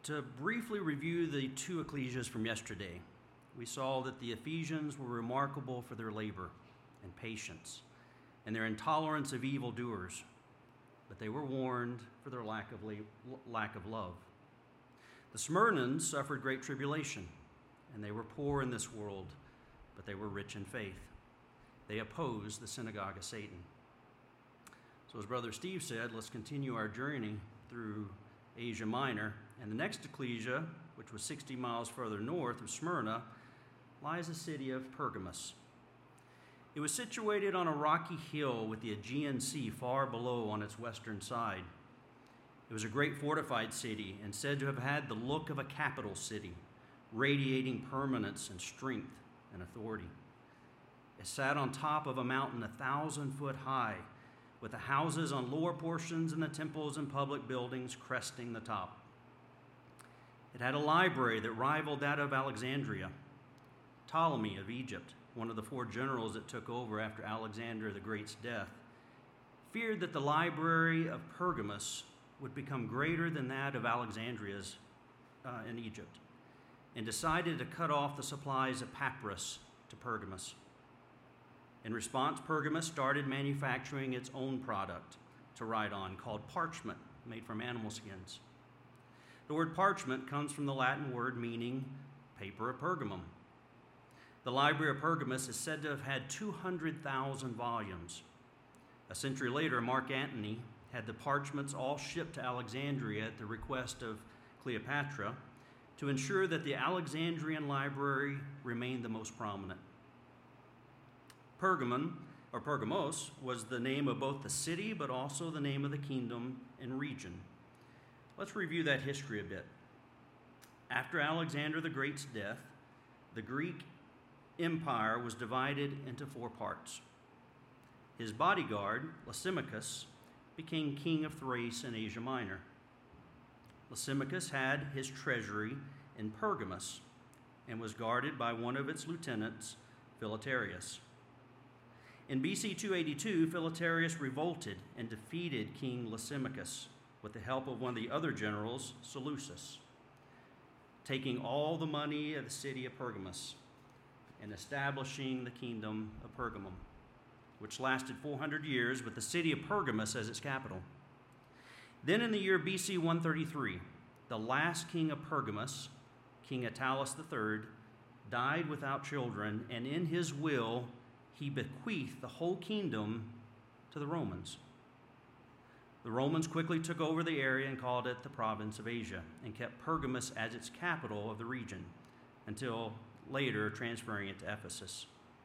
To briefly review the two ecclesias from yesterday, we saw that the Ephesians were remarkable for their labor and patience and their intolerance of evildoers, but they were warned for their lack of love. The Smyrnans suffered great tribulation, and they were poor in this world, but they were rich in faith. They opposed the synagogue of Satan. So as Brother Steve said, let's continue our journey through Asia Minor, and the next ecclesia, which was 60 miles further north of Smyrna, lies the city of Pergamos. It was situated on a rocky hill with the Aegean Sea far below on its western side. It was a great fortified city and said to have had the look of a capital city, radiating permanence and strength and authority. It sat on top of a mountain 1,000 foot high, with the houses on lower portions and the temples and public buildings cresting the top. It had a library that rivaled that of Alexandria. Ptolemy of Egypt, one of the 4 generals that took over after Alexander the Great's death, feared that the library of Pergamos would become greater than that of Alexandria's in Egypt, and decided to cut off the supplies of papyrus to Pergamos. In response, Pergamos started manufacturing its own product to write on called parchment, made from animal skins. The word parchment comes from the Latin word meaning paper of Pergamum. The Library of Pergamos is said to have had 200,000 volumes. A century later, Mark Antony had the parchments all shipped to Alexandria at the request of Cleopatra to ensure that the Alexandrian library remained the most prominent. Pergamon, or Pergamos, was the name of both the city but also the name of the kingdom and region. Let's review that history a bit. After Alexander the Great's death, the Greek Empire was divided into 4 parts. His bodyguard, Lysimachus, became king of Thrace and Asia Minor. Lysimachus had his treasury in Pergamos and was guarded by one of its lieutenants, Philetarius. In BC 282, Philetarius revolted and defeated King Lysimachus with the help of one of the other generals, Seleucus, taking all the money of the city of Pergamos and establishing the kingdom of Pergamum, which lasted 400 years with the city of Pergamos as its capital. Then in the year BC 133, the last king of Pergamos, King Attalus III, died without children, and in his will he bequeathed the whole kingdom to the Romans. The Romans quickly took over the area and called it the province of Asia and kept Pergamos as its capital of the region until later transferring it to Ephesus.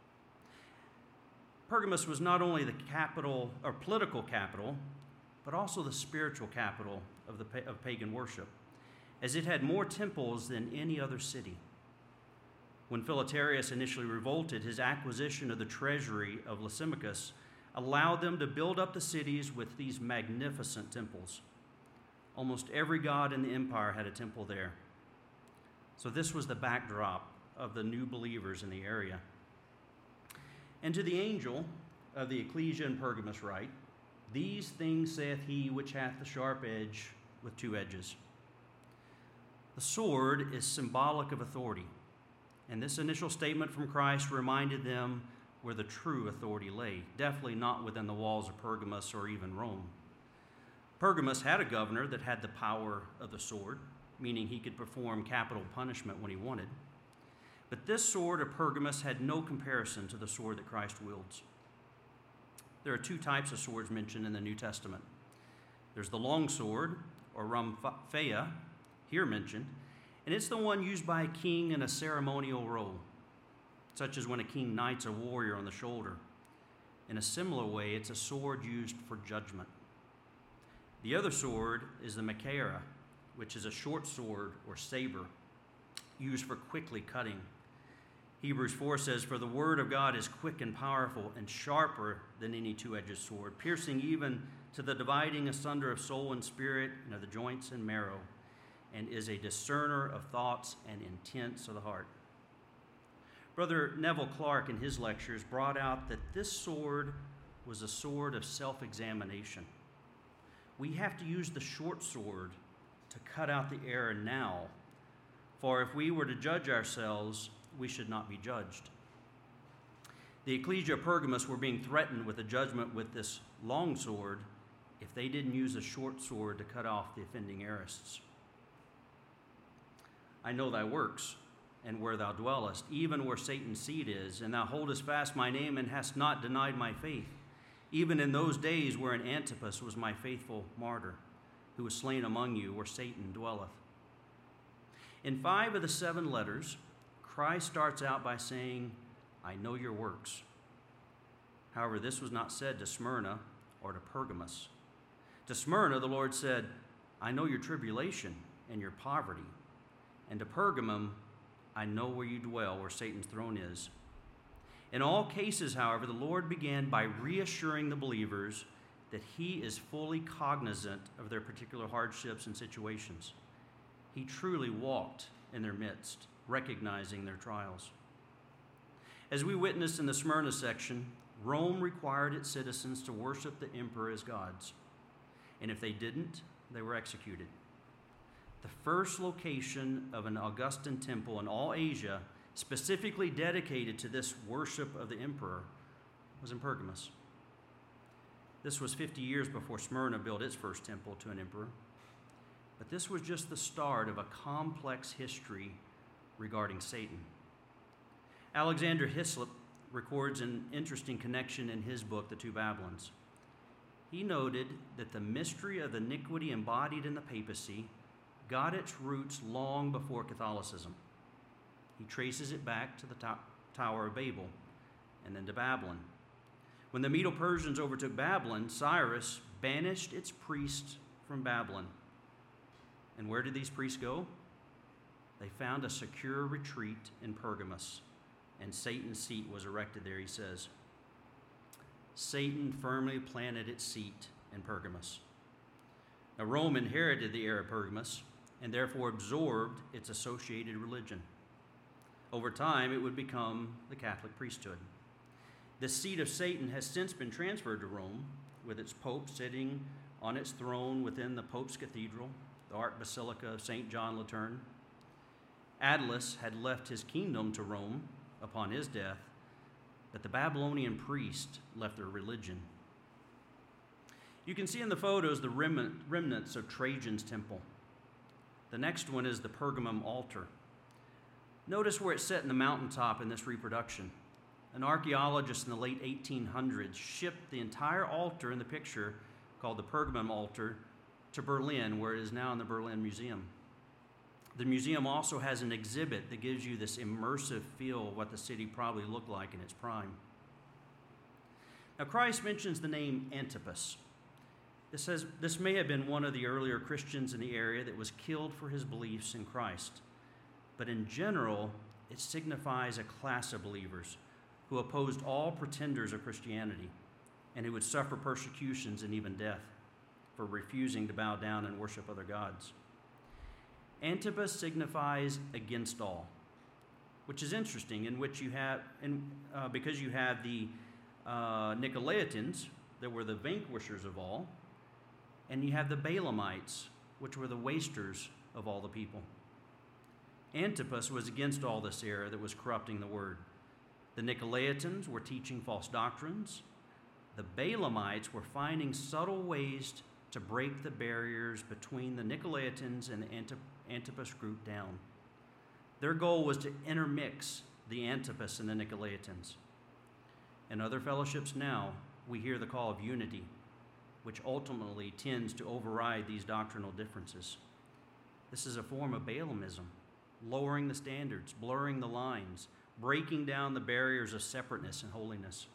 Pergamos was not only the capital or political capital, but also the spiritual capital of pagan worship, as it had more temples than any other city. When Philetarius initially revolted, his acquisition of the treasury of Lysimachus allowed them to build up the cities with these magnificent temples. Almost every god in the empire had a temple there. So this was the backdrop of the new believers in the area. And to the angel of the ecclesia in Pergamos write, "These things saith he which hath the sharp edge with 2 edges." The sword is symbolic of authority, and this initial statement from Christ reminded them where the true authority lay, definitely not within the walls of Pergamos or even Rome. Pergamos had a governor that had the power of the sword, meaning he could perform capital punishment when he wanted. But this sword of Pergamos had no comparison to the sword that Christ wields. There are 2 types of swords mentioned in the New Testament. There's the long sword, or rhomphaia, here mentioned, and it's the one used by a king in a ceremonial role, such as when a king knights a warrior on the shoulder. In a similar way, it's a sword used for judgment. The other sword is the machaira, which is a short sword or saber used for quickly cutting. Hebrews 4 says, "For the word of God is quick and powerful and sharper than any 2-edged sword, piercing even to the dividing asunder of soul and spirit, and of the joints and marrow, and is a discerner of thoughts and intents of the heart." Brother Neville Clark in his lectures brought out that this sword was a sword of self-examination. We have to use the short sword to cut out the error now, for if we were to judge ourselves, we should not be judged. The Ecclesia of Pergamos were being threatened with a judgment with this long sword if they didn't use a short sword to cut off the offending heresies. I know thy works, and where thou dwellest, even where Satan's seat is, and thou holdest fast my name, and hast not denied my faith, even in those days wherein Antipas was my faithful martyr, who was slain among you, where Satan dwelleth. In 5 of the 7 letters, Christ starts out by saying, I know your works. However, this was not said to Smyrna or to Pergamos. To Smyrna, the Lord said, I know your tribulation and your poverty. And to Pergamum, I know where you dwell, where Satan's throne is. In all cases, however, the Lord began by reassuring the believers that he is fully cognizant of their particular hardships and situations. He truly walked in their midst, recognizing their trials. As we witnessed in the Smyrna section, Rome required its citizens to worship the emperor as gods. And if they didn't, they were executed. The first location of an Augustan temple in all Asia, specifically dedicated to this worship of the emperor, was in Pergamos. This was 50 years before Smyrna built its first temple to an emperor. But this was just the start of a complex history regarding Satan. Alexander Hislop records an interesting connection in his book, The Two Babylons. He noted that the mystery of iniquity embodied in the papacy got its roots long before Catholicism. He traces it back to the Tower of Babel and then to Babylon. When the Medo-Persians overtook Babylon, Cyrus banished its priests from Babylon. And where did these priests go? They found a secure retreat in Pergamos, and Satan's seat was erected there, he says. Satan firmly planted its seat in Pergamos. Now, Rome inherited the area of Pergamos and therefore absorbed its associated religion. Over time, it would become the Catholic priesthood. The seat of Satan has since been transferred to Rome, with its pope sitting on its throne within the Pope's Cathedral, the Archbasilica of St. John Lateran. Attalus had left his kingdom to Rome upon his death, but the Babylonian priest left their religion. You can see in the photos the remnants of Trajan's temple. The next one is the Pergamum altar. Notice where it's set in the mountaintop in this reproduction. An archaeologist in the late 1800s shipped the entire altar in the picture, called the Pergamum altar, to Berlin, where it is now in the Berlin Museum. The museum also has an exhibit that gives you this immersive feel of what the city probably looked like in its prime. Now, Christ mentions the name Antipas. It says this may have been one of the earlier Christians in the area that was killed for his beliefs in Christ. But in general, it signifies a class of believers who opposed all pretenders of Christianity and who would suffer persecutions and even death for refusing to bow down and worship other gods. Antipas signifies against all, which is interesting, in which you have, because you have the Nicolaitans, that were the vanquishers of all, and you have the Balaamites, which were the wasters of all the people. Antipas was against all this error that was corrupting the word. The Nicolaitans were teaching false doctrines. The Balaamites were finding subtle ways to break the barriers between the Nicolaitans and the Antipas group down. Their goal was to intermix the Antipas and the Nicolaitans. In other fellowships now, we hear the call of unity, which ultimately tends to override these doctrinal differences. This is a form of Balaamism, lowering the standards, blurring the lines, breaking down the barriers of separateness and holiness.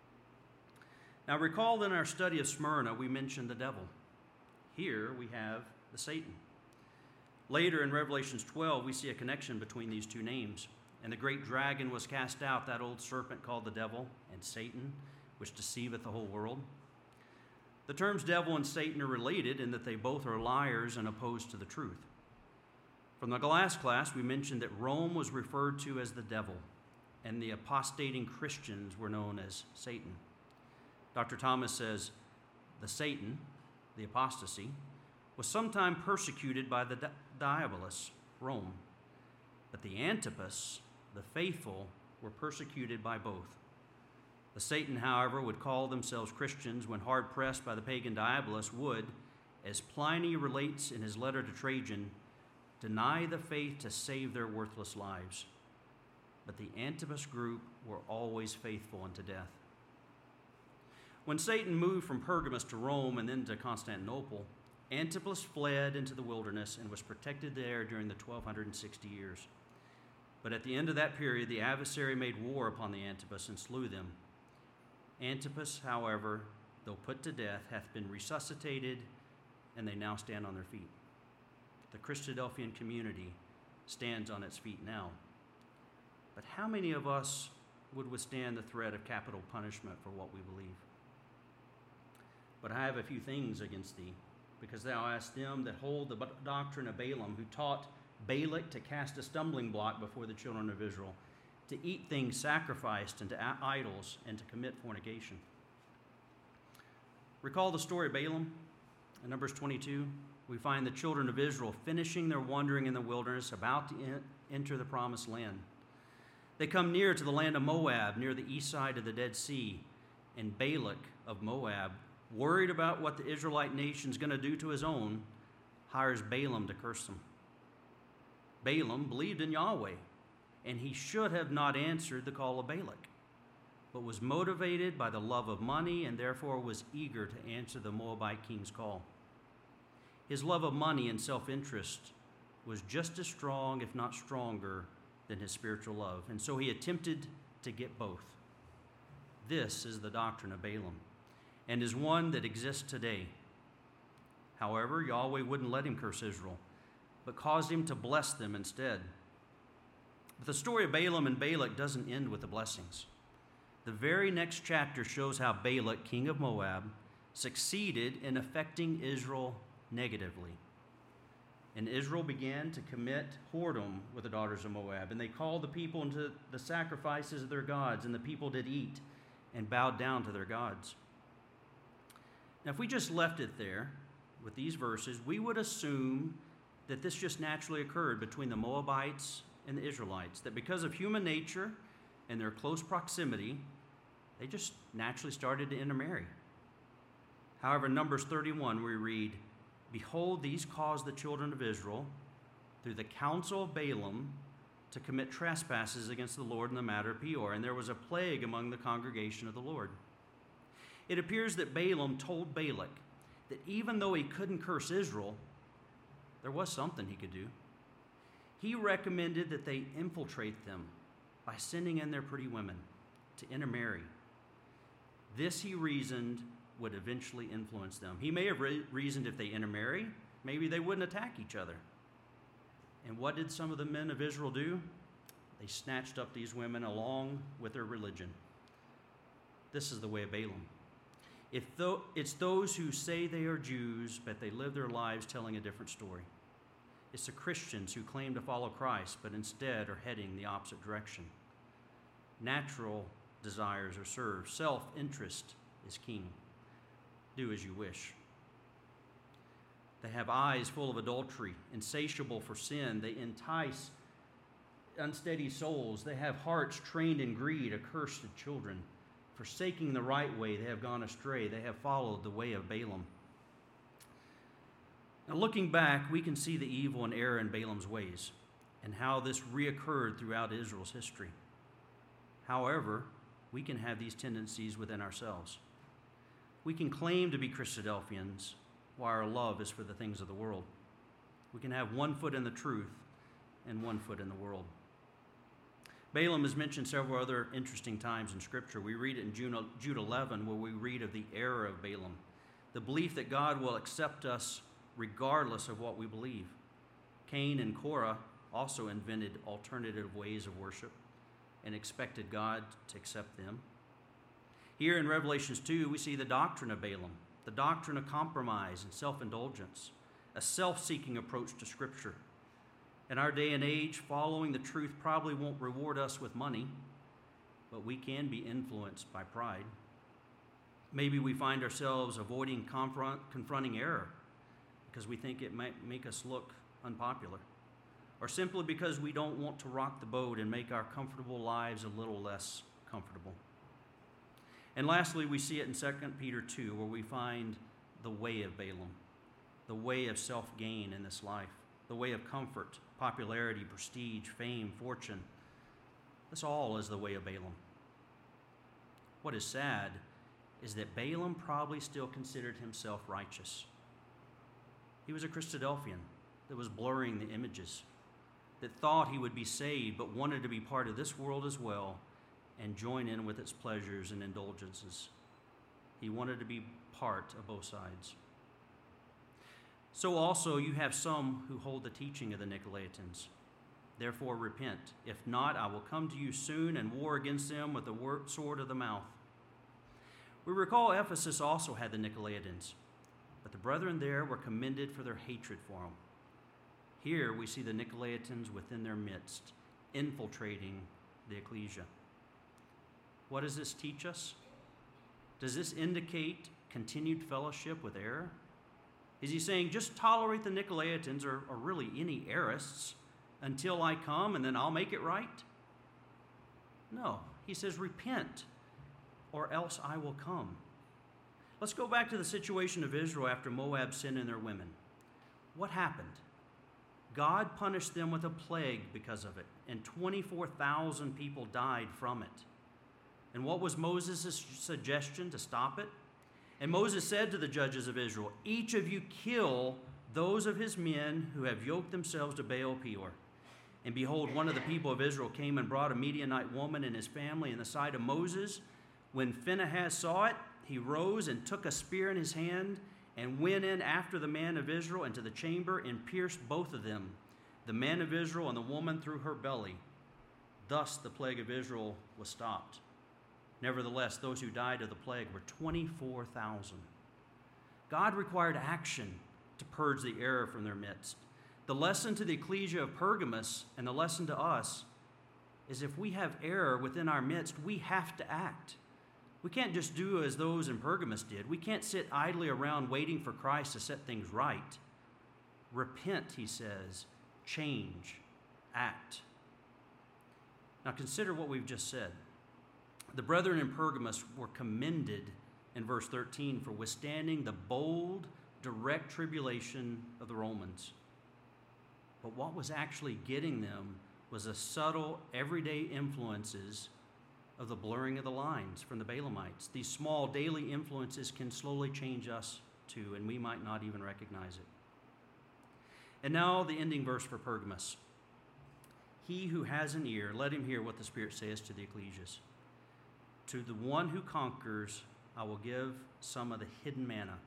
Now, recall that in our study of Smyrna, we mentioned the devil. Here we have the Satan. Later in Revelations 12, we see a connection between these two names. And the great dragon was cast out, that old serpent called the devil, and Satan, which deceiveth the whole world. The terms devil and Satan are related in that they both are liars and opposed to the truth. From the last class, we mentioned that Rome was referred to as the devil, and the apostating Christians were known as Satan. Dr. Thomas says the Satan, the apostasy, was sometime persecuted by the Diabolus, Rome. But the Antipas, the faithful, were persecuted by both. The Satan, however, would call themselves Christians when hard pressed by the pagan Diabolus would, as Pliny relates in his letter to Trajan, deny the faith to save their worthless lives. But the Antipas group were always faithful unto death. When Satan moved from Pergamus to Rome and then to Constantinople, Antipas fled into the wilderness and was protected there during the 1260 years. But at the end of that period, the adversary made war upon the Antipas and slew them. Antipas, however, though put to death, hath been resuscitated, and they now stand on their feet. The Christadelphian community stands on its feet now. But how many of us would withstand the threat of capital punishment for what we believe? But I have a few things against thee, because thou hast them that hold the doctrine of Balaam, who taught Balak to cast a stumbling block before the children of Israel, to eat things sacrificed unto idols, and to commit fornication. Recall the story of Balaam in Numbers 22. We find the children of Israel finishing their wandering in the wilderness, about to enter the promised land. They come near to the land of Moab, near the east side of the Dead Sea, and Balak of Moab, worried about what the Israelite nation's going to do to his own, hires Balaam to curse them. Balaam believed in Yahweh, and he should have not answered the call of Balak, but was motivated by the love of money and therefore was eager to answer the Moabite king's call. His love of money and self-interest was just as strong, if not stronger, than his spiritual love, and so he attempted to get both. This is the doctrine of Balaam, and is one that exists today. However, Yahweh wouldn't let him curse Israel, but caused him to bless them instead. But the story of Balaam and Balak doesn't end with the blessings. The very next chapter shows how Balak, king of Moab, succeeded in affecting Israel negatively. And Israel began to commit whoredom with the daughters of Moab, and they called the people into the sacrifices of their gods, and the people did eat and bowed down to their gods. Now, if we just left it there with these verses, we would assume that this just naturally occurred between the Moabites and the Israelites, that because of human nature and their close proximity, they just naturally started to intermarry. However, in Numbers 31, we read, "Behold, these caused the children of Israel, through the counsel of Balaam, to commit trespasses against the Lord in the matter of Peor, and there was a plague among the congregation of the Lord." It appears that Balaam told Balak that even though he couldn't curse Israel, there was something he could do. He recommended that they infiltrate them by sending in their pretty women to intermarry. This, he reasoned, would eventually influence them. He may have reasoned if they intermarry, maybe they wouldn't attack each other. And what did some of the men of Israel do? They snatched up these women along with their religion. This is the way of Balaam. It's those who say they are Jews, but they live their lives telling a different story. It's the Christians who claim to follow Christ, but instead are heading the opposite direction. Natural desires are served. Self-interest is king. Do as you wish. They have eyes full of adultery, insatiable for sin. They entice unsteady souls. They have hearts trained in greed, accursed children. Forsaking the right way, they have gone astray. They have followed the way of Balaam. Now, looking back, we can see the evil and error in Balaam's ways and how this reoccurred throughout Israel's history. However, we can have these tendencies within ourselves. We can claim to be Christadelphians while our love is for the things of the world. We can have one foot in the truth and one foot in the world. Balaam is mentioned several other interesting times in Scripture. We read it in Jude 11, where we read of the error of Balaam, the belief that God will accept us regardless of what we believe. Cain and Korah also invented alternative ways of worship and expected God to accept them. Here in Revelations 2, we see the doctrine of Balaam, the doctrine of compromise and self-indulgence, a self-seeking approach to Scripture. In our day and age, following the truth probably won't reward us with money, but we can be influenced by pride. Maybe we find ourselves avoiding confronting error because we think it might make us look unpopular, or simply because we don't want to rock the boat and make our comfortable lives a little less comfortable. And lastly, we see it in 2 Peter 2, where we find the way of Balaam, the way of self-gain in this life, the way of comfort, popularity, prestige, fame, fortune. This all is the way of Balaam. What is sad is that Balaam probably still considered himself righteous. He was a Christadelphian that was blurring the images, that thought he would be saved but wanted to be part of this world as well and join in with its pleasures and indulgences. He wanted to be part of both sides. So also you have some who hold the teaching of the Nicolaitans. Therefore repent. If not, I will come to you soon and war against them with the sword of the mouth. We recall Ephesus also had the Nicolaitans, but the brethren there were commended for their hatred for them. Here we see the Nicolaitans within their midst, infiltrating the ecclesia. What does this teach us? Does this indicate continued fellowship with error? Is he saying just tolerate the Nicolaitans or really any errorists until I come and then I'll make it right? No, he says repent or else I will come. Let's go back to the situation of Israel after Moab sinned in their women. What happened? God punished them with a plague because of it, and 24,000 people died from it. And what was Moses' suggestion to stop it? And Moses said to the judges of Israel, each of you kill those of his men who have yoked themselves to Baal Peor. And behold, one of the people of Israel came and brought a Midianite woman and his family in the sight of Moses. When Phinehas saw it, he rose and took a spear in his hand and went in after the man of Israel into the chamber and pierced both of them, the man of Israel and the woman through her belly. Thus the plague of Israel was stopped. Nevertheless, those who died of the plague were 24,000. God required action to purge the error from their midst. The lesson to the ecclesia of Pergamos and the lesson to us is if we have error within our midst, we have to act. We can't just do as those in Pergamos did. We can't sit idly around waiting for Christ to set things right. Repent, he says. Change. Act. Now consider what we've just said. The brethren in Pergamos were commended in verse 13 for withstanding the bold, direct tribulation of the Romans. But what was actually getting them was the subtle, everyday influences of the blurring of the lines from the Balaamites. These small daily influences can slowly change us too, and we might not even recognize it. And now the ending verse for Pergamos. He who has an ear, let him hear what the Spirit says to the ecclesias. To the one who conquers, I will give some of the hidden manna.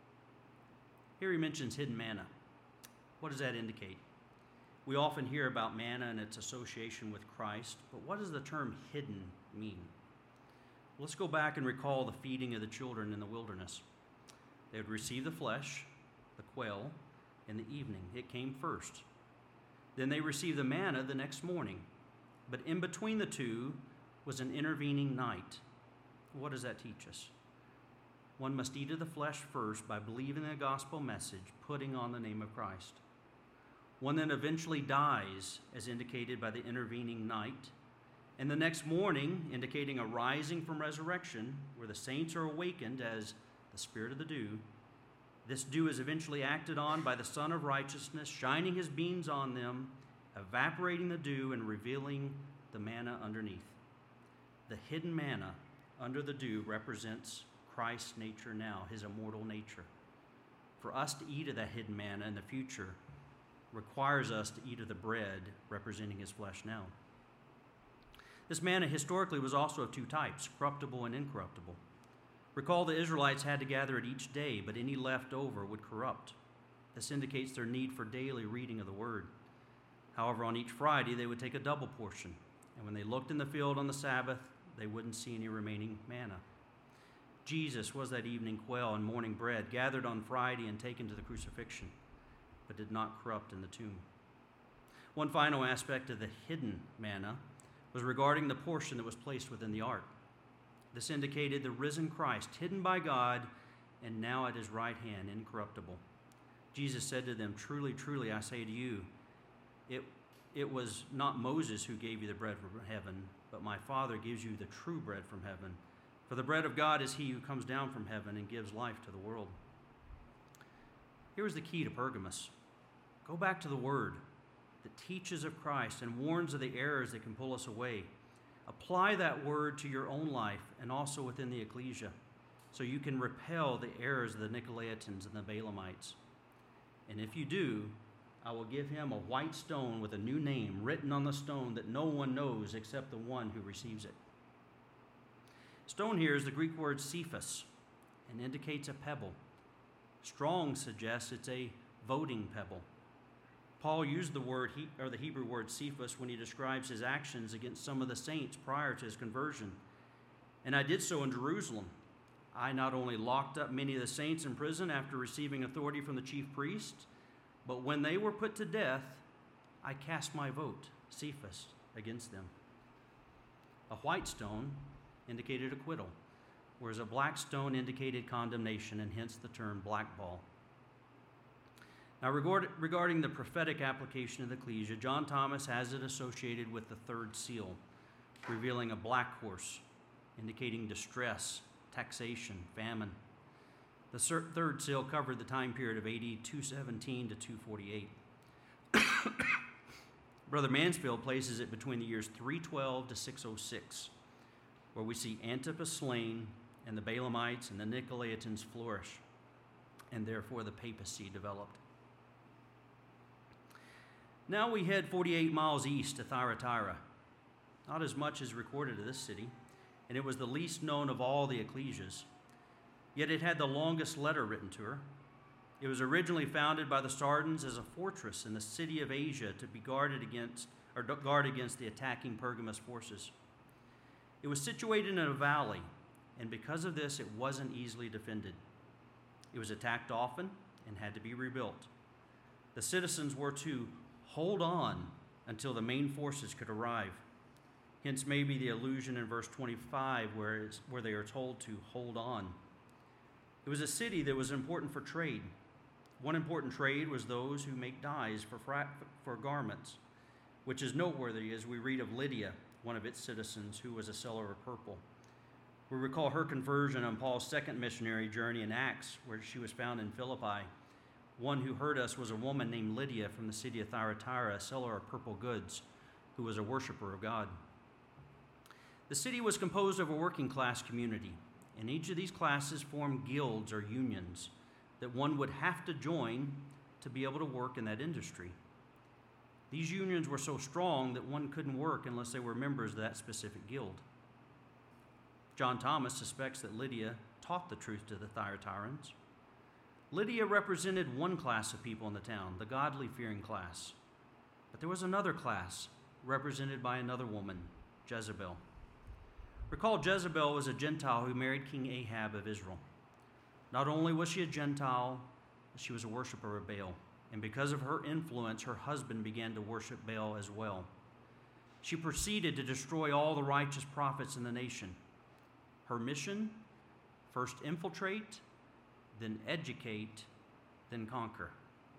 Here he mentions hidden manna. What does that indicate? We often hear about manna and its association with Christ, but what does the term hidden mean? Let's go back and recall the feeding of the children in the wilderness. They would receive the flesh, the quail, in the evening. It came first. Then they received the manna the next morning. But in between the two was an intervening night. What does that teach us? One must eat of the flesh first by believing the gospel message, putting on the name of Christ. One then eventually dies, as indicated by the intervening night, and the next morning, indicating a rising from resurrection, where the saints are awakened as the spirit of the dew. This dew is eventually acted on by the Son of Righteousness, shining his beams on them, evaporating the dew and revealing the manna underneath. The hidden manna under the dew represents Christ's nature now, his immortal nature. For us to eat of that hidden manna in the future requires us to eat of the bread representing his flesh now. This manna historically was also of two types, corruptible and incorruptible. Recall the Israelites had to gather it each day, but any left over would corrupt. This indicates their need for daily reading of the word. However, on each Friday, they would take a double portion, and when they looked in the field on the Sabbath, they wouldn't see any remaining manna. Jesus was that evening quail and morning bread, gathered on Friday and taken to the crucifixion, but did not corrupt in the tomb. One final aspect of the hidden manna was regarding the portion that was placed within the ark. This indicated the risen Christ, hidden by God, and now at his right hand, incorruptible. Jesus said to them, "Truly, truly, I say to you, it was not Moses who gave you the bread from heaven, but my Father gives you the true bread from heaven. For the bread of God is he who comes down from heaven and gives life to the world." Here is the key to Pergamos. Go back to the Word that teaches of Christ and warns of the errors that can pull us away. Apply that Word to your own life and also within the ecclesia, so you can repel the errors of the Nicolaitans and the Balaamites. And if you do, I will give him a white stone with a new name written on the stone that no one knows except the one who receives it. Stone here is the Greek word Cephas and indicates a pebble. Strong suggests it's a voting pebble. Paul used the Hebrew word Cephas when he describes his actions against some of the saints prior to his conversion. "And I did so in Jerusalem. I not only locked up many of the saints in prison after receiving authority from the chief priests, but when they were put to death, I cast my vote, Cephas, against them." A white stone indicated acquittal, whereas a black stone indicated condemnation, and hence the term blackball. Now, regarding the prophetic application of the ecclesia, John Thomas has it associated with the third seal, revealing a black horse, indicating distress, taxation, famine. The third seal covered the time period of AD 217 to 248. Brother Mansfield places it between the years 312 to 606, where we see Antipas slain and the Balaamites and the Nicolaitans flourish, and therefore the papacy developed. Now we head 48 miles east to Thyatira. Not as much is recorded of this city, and it was the least known of all the ecclesias. Yet it had the longest letter written to her. It was originally founded by the Sardans as a fortress in the city of Asia to be guard against the attacking Pergamos forces. It was situated in a valley, and because of this, it wasn't easily defended. It was attacked often and had to be rebuilt. The citizens were to hold on until the main forces could arrive. Hence maybe the allusion in verse 25 where they are told to hold on. It was a city that was important for trade. One important trade was those who make dyes for garments, which is noteworthy as we read of Lydia, one of its citizens, who was a seller of purple. We recall her conversion on Paul's second missionary journey in Acts, where she was found in Philippi. One who heard us was a woman named Lydia from the city of Thyatira, a seller of purple goods, who was a worshiper of God. The city was composed of a working class community, and each of these classes formed guilds or unions that one would have to join to be able to work in that industry. These unions were so strong that one couldn't work unless they were members of that specific guild. John Thomas suspects that Lydia taught the truth to the Thyatirans. Lydia represented one class of people in the town, the godly-fearing class. But there was another class represented by another woman, Jezebel. Recall, Jezebel was a Gentile who married King Ahab of Israel. Not only was she a Gentile, but she was a worshiper of Baal. And because of her influence, her husband began to worship Baal as well. She proceeded to destroy all the righteous prophets in the nation. Her mission: first infiltrate, then educate, then conquer.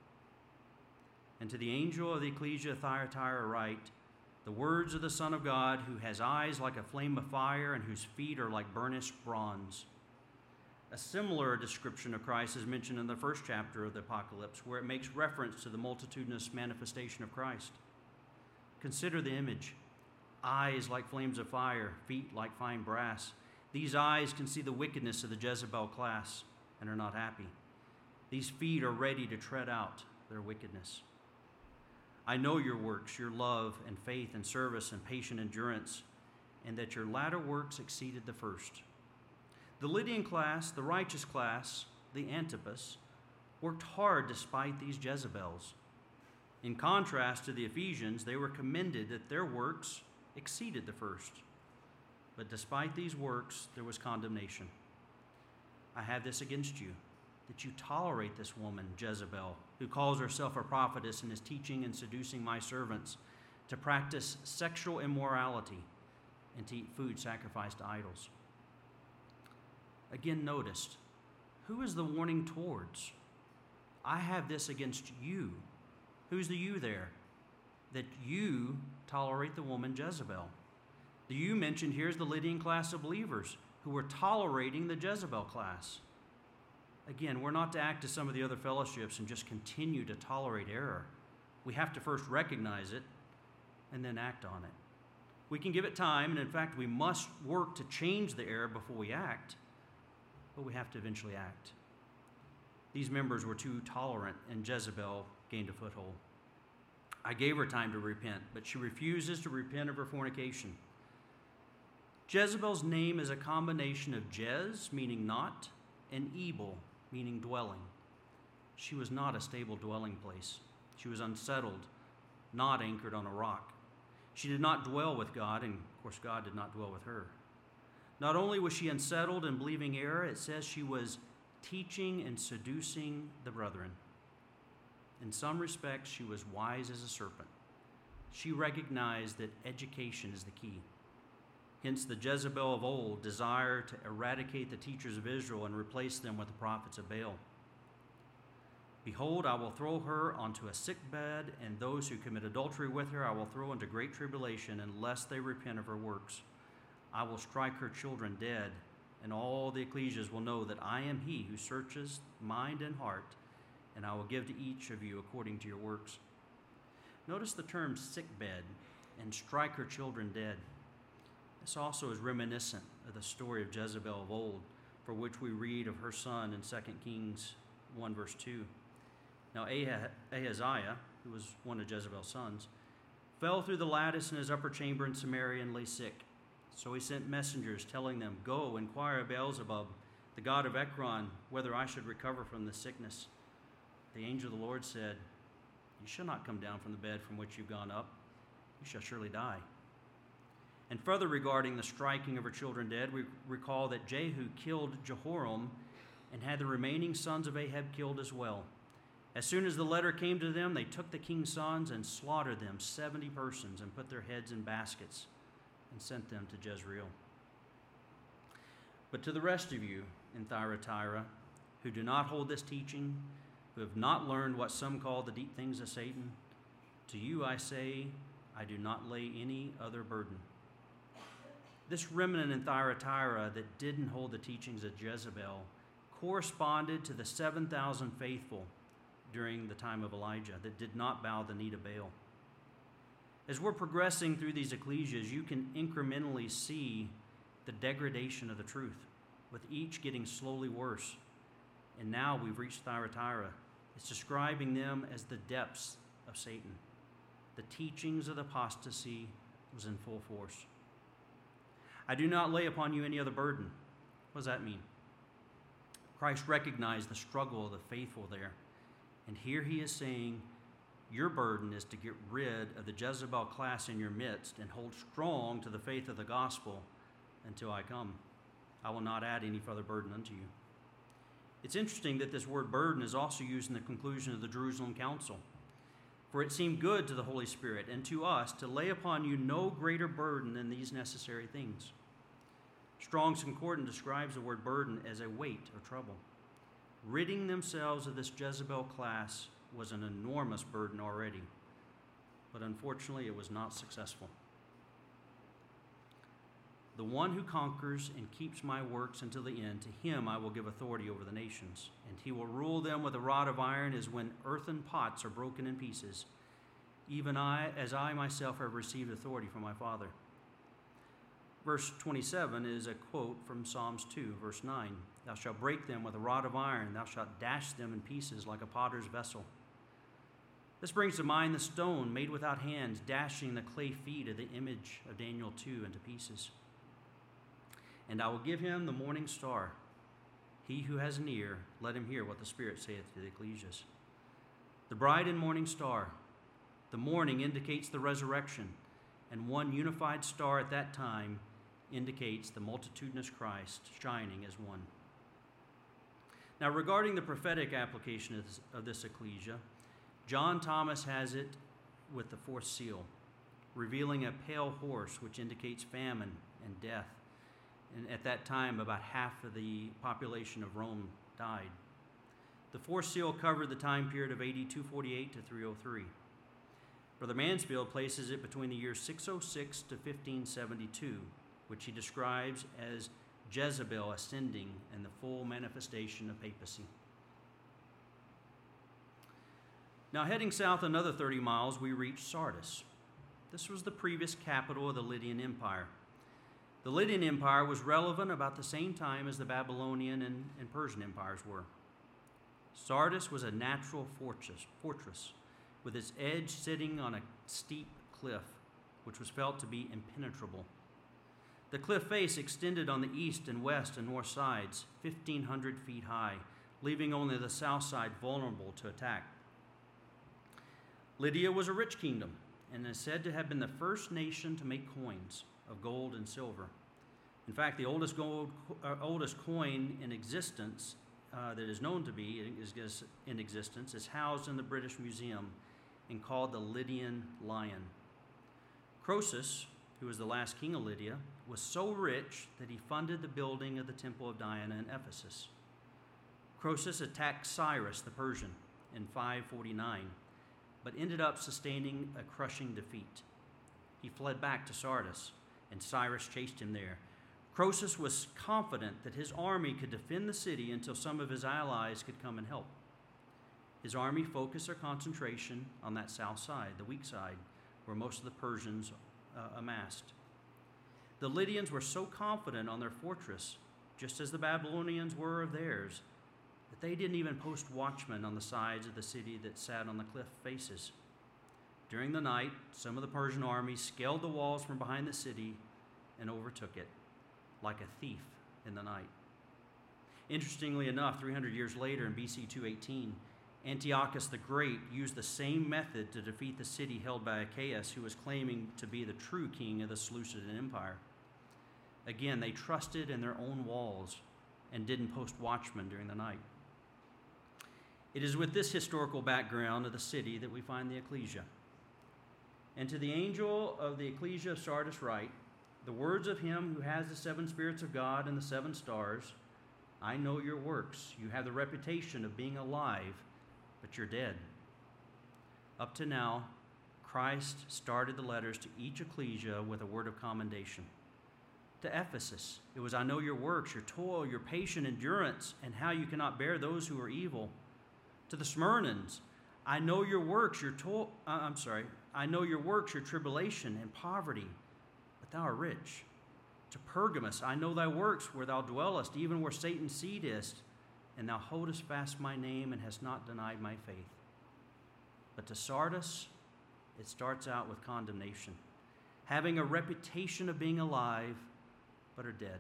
And to the angel of the ecclesia of Thyatira write, the words of the Son of God, who has eyes like a flame of fire and whose feet are like burnished bronze. A similar description of Christ is mentioned in the first chapter of the Apocalypse, where it makes reference to the multitudinous manifestation of Christ. Consider the image: eyes like flames of fire, feet like fine brass. These eyes can see the wickedness of the Jezebel class and are not happy. These feet are ready to tread out their wickedness. I know your works, your love and faith and service and patient endurance, and that your latter works exceeded the first. The Lydian class, the righteous class, the Antipas, worked hard despite these Jezebels. In contrast to the Ephesians, they were commended that their works exceeded the first. But despite these works, there was condemnation. I have this against you, that you tolerate this woman, Jezebel, who calls herself a prophetess and is teaching and seducing my servants to practice sexual immorality and to eat food sacrificed to idols. Again, noticed, who is the warning towards? I have this against you. Who's the you there? That you tolerate the woman Jezebel. The you mentioned here is the Lydian class of believers who were tolerating the Jezebel class. Again, we're not to act as some of the other fellowships and just continue to tolerate error. We have to first recognize it and then act on it. We can give it time, and in fact, we must work to change the error before we act, but we have to eventually act. These members were too tolerant, and Jezebel gained a foothold. I gave her time to repent, but she refuses to repent of her fornication. Jezebel's name is a combination of Jez, meaning not, and Ebel, meaning dwelling. She was not a stable dwelling place. She was unsettled, not anchored on a rock. She did not dwell with God, and of course God did not dwell with her. Not only was she unsettled and believing error, it says she was teaching and seducing the brethren. In some respects, she was wise as a serpent. She recognized that education is the key. Hence, the Jezebel of old desired to eradicate the teachers of Israel and replace them with the prophets of Baal. Behold, I will throw her onto a sick bed, and those who commit adultery with her I will throw into great tribulation, unless they repent of her works. I will strike her children dead, and all the ecclesias will know that I am he who searches mind and heart, and I will give to each of you according to your works. Notice the term sick bed and strike her children dead. This also is reminiscent of the story of Jezebel of old, for which we read of her son in 2 Kings 1 verse 2. Now Ahaziah, who was one of Jezebel's sons, fell through the lattice in his upper chamber in Samaria and lay sick. So he sent messengers telling them, Go, inquire of Beelzebub, the god of Ekron, whether I should recover from this sickness. The angel of the Lord said, You shall not come down from the bed from which you've gone up. You shall surely die. And further regarding the striking of her children dead, we recall that Jehu killed Jehoram and had the remaining sons of Ahab killed as well. As soon as the letter came to them, they took the king's sons and slaughtered them, 70 persons, and put their heads in baskets and sent them to Jezreel. But to the rest of you in Thyatira who do not hold this teaching, who have not learned what some call the deep things of Satan, to you I say, I do not lay any other burden. This remnant in Thyatira that didn't hold the teachings of Jezebel corresponded to the 7,000 faithful during the time of Elijah that did not bow the knee to Baal. As we're progressing through these ecclesias, you can incrementally see the degradation of the truth, with each getting slowly worse. And now we've reached Thyatira. It's describing them as the depths of Satan. The teachings of the apostasy was in full force. I do not lay upon you any other burden. What does that mean? Christ recognized the struggle of the faithful there. And here he is saying, your burden is to get rid of the Jezebel class in your midst and hold strong to the faith of the gospel until I come. I will not add any further burden unto you. It's interesting that this word burden is also used in the conclusion of the Jerusalem Council. For it seemed good to the Holy Spirit and to us to lay upon you no greater burden than these necessary things. Strong's Concordance describes the word burden as a weight or trouble. Ridding themselves of this Jezebel class was an enormous burden already, but unfortunately it was not successful. The one who conquers and keeps my works until the end, to him I will give authority over the nations, and he will rule them with a rod of iron as when earthen pots are broken in pieces, even as I myself have received authority from my Father. Verse 27 is a quote from Psalms 2, verse 9. Thou shalt break them with a rod of iron, thou shalt dash them in pieces like a potter's vessel. This brings to mind the stone made without hands, dashing the clay feet of the image of Daniel 2 into pieces. And I will give him the morning star. He who has an ear, let him hear what the Spirit saith to the ecclesias. The bright and morning star. The morning indicates the resurrection, and one unified star at that time indicates the multitudinous Christ shining as one. Now, regarding the prophetic application of this ecclesia, John Thomas has it with the fourth seal, revealing a pale horse, which indicates famine and death. And at that time, about half of the population of Rome died. The fourth seal covered the time period of AD 248 to 303. Brother Mansfield places it between the years 606 to 1572, which he describes as Jezebel ascending and the full manifestation of papacy. Now, heading south another 30 miles, we reach Sardis. This was the previous capital of the Lydian Empire. The Lydian Empire was relevant about the same time as the Babylonian and Persian empires were. Sardis was a natural fortress with its edge sitting on a steep cliff, which was felt to be impenetrable. The cliff face extended on the east and west and north sides, 1,500 feet high, leaving only the south side vulnerable to attack. Lydia was a rich kingdom and is said to have been the first nation to make coins of gold and silver. In fact, the oldest coin in existence that is known to be in existence is housed in the British Museum and called the Lydian Lion. Croesus, who was the last king of Lydia, was so rich that he funded the building of the Temple of Diana in Ephesus. Croesus attacked Cyrus the Persian in 549, but ended up sustaining a crushing defeat. He fled back to Sardis, and Cyrus chased him there. Croesus was confident that his army could defend the city until some of his allies could come and help. His army focused their concentration on that south side, the weak side, where most of the Persians amassed. The Lydians were so confident on their fortress, just as the Babylonians were of theirs, that they didn't even post watchmen on the sides of the city that sat on the cliff faces. During the night, some of the Persian army scaled the walls from behind the city and overtook it, like a thief in the night. Interestingly enough, 300 years later in BC 218, Antiochus the Great used the same method to defeat the city held by Achaeus, who was claiming to be the true king of the Seleucid Empire. Again, they trusted in their own walls and didn't post watchmen during the night. It is with this historical background of the city that we find the ecclesia. And to the angel of the ecclesia of Sardis write, the words of him who has the seven spirits of God and the seven stars, I know your works. You have the reputation of being alive, but you're dead. Up to now, Christ started the letters to each ecclesia with a word of commendation. To Ephesus, it was, I know your works, your toil, your patient endurance, and how you cannot bear those who are evil. To the Smyrnans, I know your works, I know your works, your tribulation and poverty, but thou art rich. To Pergamos, I know thy works, where thou dwellest, even where Satan's seat is, and thou holdest fast my name and hast not denied my faith. But to Sardis, it starts out with condemnation, having a reputation of being alive, but are dead.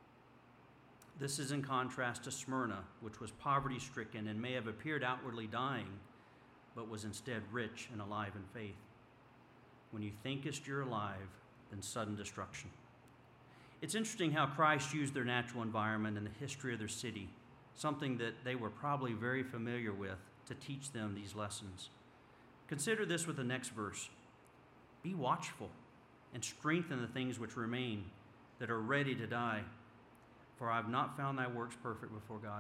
This is in contrast to Smyrna, which was poverty-stricken and may have appeared outwardly dying, but was instead rich and alive in faith. When you thinkest you're alive, then sudden destruction. It's interesting how Christ used their natural environment and the history of their city, something that they were probably very familiar with, to teach them these lessons. Consider this with the next verse. Be watchful and strengthen the things which remain, that are ready to die, for I have not found thy works perfect before God.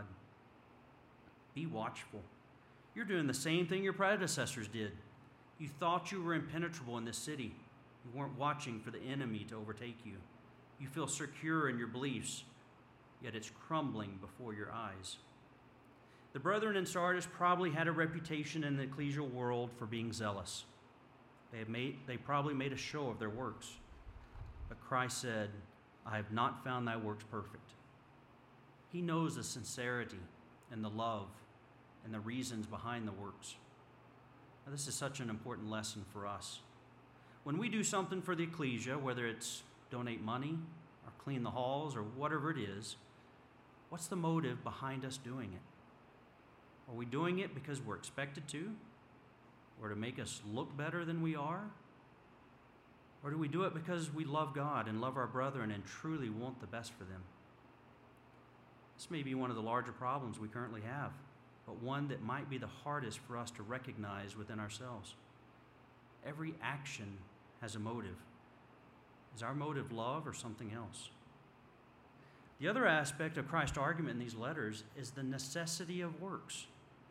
Be watchful. You're doing the same thing your predecessors did. You thought you were impenetrable in this city. You weren't watching for the enemy to overtake you. You feel secure in your beliefs, yet it's crumbling before your eyes. The brethren in Sardis probably had a reputation in the ecclesial world for being zealous. They probably made a show of their works. But Christ said, I have not found thy works perfect. He knows the sincerity and the love and the reasons behind the works. Now, this is such an important lesson for us. When we do something for the ecclesia, whether it's donate money or clean the halls or whatever it is, what's the motive behind us doing it? Are we doing it because we're expected to, or to make us look better than we are? Or do we do it because we love God and love our brethren and truly want the best for them? This may be one of the larger problems we currently have, but one that might be the hardest for us to recognize within ourselves. Every action has a motive. Is our motive love or something else? The other aspect of Christ's argument in these letters is the necessity of works.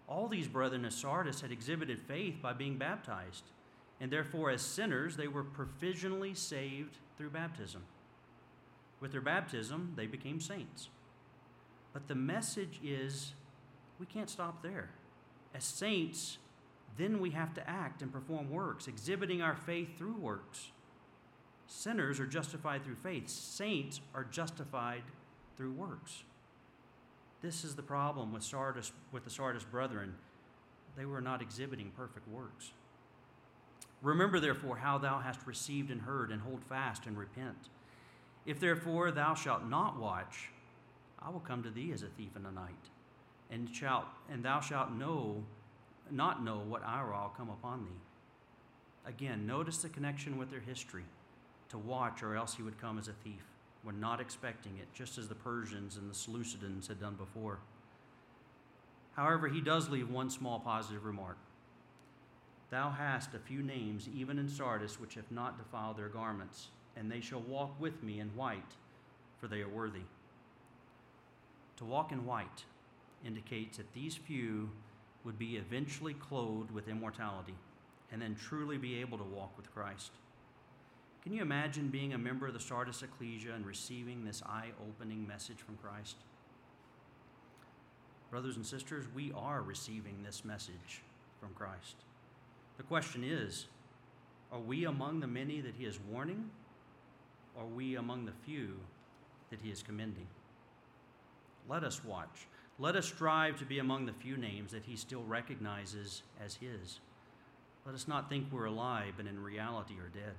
All these brethren of Sardis had exhibited faith by being baptized, and therefore as sinners they were provisionally saved through baptism. With their baptism, they became saints. But the message is, we can't stop there. As saints, then we have to act and perform works, exhibiting our faith through works. Sinners are justified through faith. Saints are justified through works. This is the problem with the Sardis brethren. They were not exhibiting perfect works. Remember, therefore, how thou hast received and heard, and hold fast and repent. If therefore thou shalt not watch, I will come to thee as a thief in the night, and thou shalt not know what hour I'll come upon thee. Again, notice the connection with their history. To watch, or else he would come as a thief, when not expecting it, just as the Persians and the Seleucidians had done before. However, he does leave one small positive remark. Thou hast a few names, even in Sardis, which have not defiled their garments, and they shall walk with me in white, for they are worthy. To walk in white indicates that these few would be eventually clothed with immortality, and then truly be able to walk with Christ. Can you imagine being a member of the Sardis Ecclesia and receiving this eye-opening message from Christ? Brothers and sisters, we are receiving this message from Christ. The question is, are we among the many that he is warning, or are we among the few that he is commending? Let us watch. Let us strive to be among the few names that he still recognizes as his. Let us not think we're alive, but in reality are dead.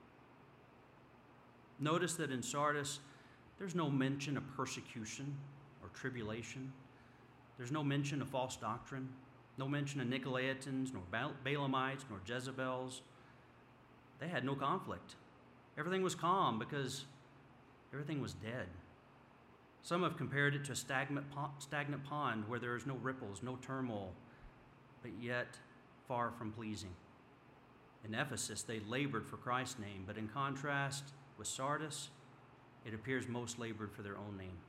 Notice that in Sardis, there's no mention of persecution or tribulation. There's no mention of false doctrine, no mention of Nicolaitans, nor Balaamites, nor Jezebels. They had no conflict. Everything was calm because everything was dead. Some have compared it to a stagnant pond where there is no ripples, no turmoil, but yet far from pleasing. In Ephesus, they labored for Christ's name, but in contrast with Sardis, it appears most labored for their own name.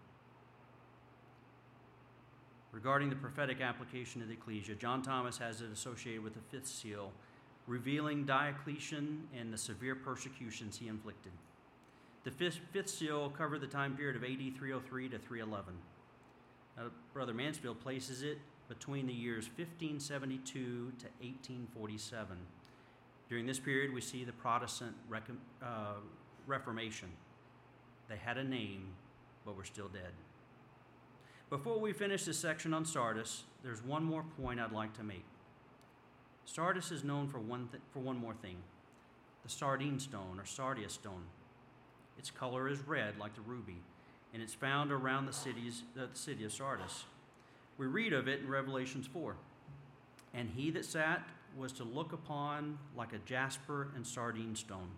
Regarding the prophetic application of the ecclesia, John Thomas has it associated with the fifth seal, revealing Diocletian and the severe persecutions he inflicted. The fifth seal covered the time period of AD 303 to 311. Now, Brother Mansfield places it between the years 1572 to 1847. During this period, we see the Protestant Reformation. They had a name, but were still dead. Before we finish this section on Sardis, there's one more point I'd like to make. Sardis is known for one more thing, the sardine stone or sardius stone. Its color is red like the ruby, and it's found around the city of Sardis. We read of it in Revelations 4. And he that sat was to look upon like a jasper and sardine stone.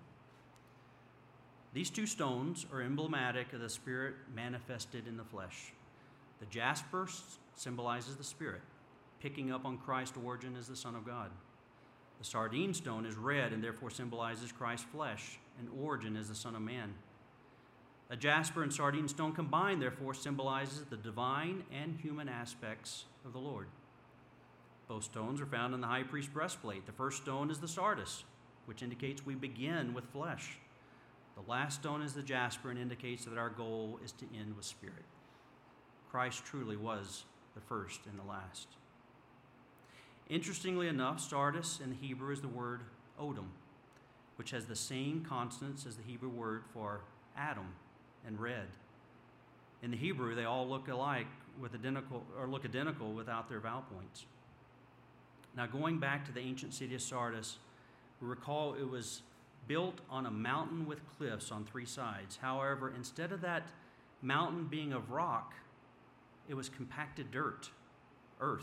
These two stones are emblematic of the Spirit manifested in the flesh. The jasper symbolizes the Spirit, picking up on Christ's origin as the Son of God. The sardine stone is red and therefore symbolizes Christ's flesh and origin as the Son of Man. A jasper and sardine stone combined, therefore, symbolizes the divine and human aspects of the Lord. Both stones are found in the high priest's breastplate. The first stone is the sardis, which indicates we begin with flesh. The last stone is the jasper and indicates that our goal is to end with spirit. Christ truly was the first and the last. Interestingly enough, sardis in the Hebrew is the word odom, which has the same consonants as the Hebrew word for Adam and red. In the Hebrew, they all look alike look identical without their vowel points. Now, going back to the ancient city of Sardis, we recall it was built on a mountain with cliffs on three sides. However, instead of that mountain being of rock, it was compacted dirt, earth.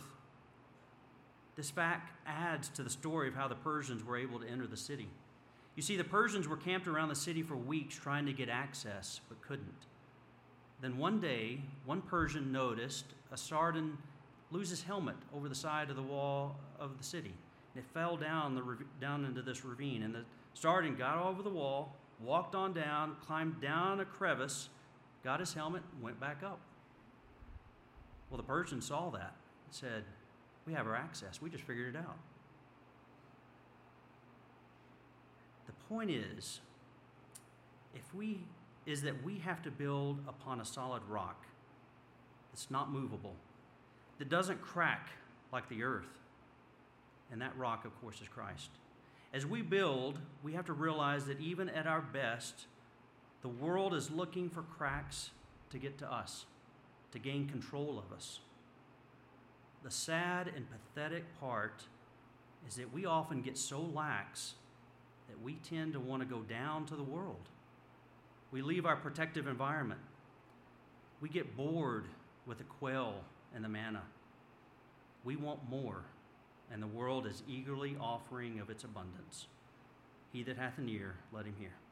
This fact adds to the story of how the Persians were able to enter the city. You see, the Persians were camped around the city for weeks trying to get access, but couldn't. Then one day, one Persian noticed a Sardan lose his helmet over the side of the wall of the city. And it fell down into this ravine. And the Sardan got over the wall, walked on down, climbed down a crevice, got his helmet, and went back up. Well, the Persian saw that and said, We have our access. We just figured it out. The point is that we have to build upon a solid rock that's not movable, that doesn't crack like the earth. And that rock, of course, is Christ. As we build, we have to realize that even at our best, the world is looking for cracks to get to us, to gain control of us. The sad and pathetic part is that we often get so lax that we tend to want to go down to the world. We leave our protective environment. We get bored with the quail and the manna. We want more, and the world is eagerly offering of its abundance. He that hath an ear, let him hear.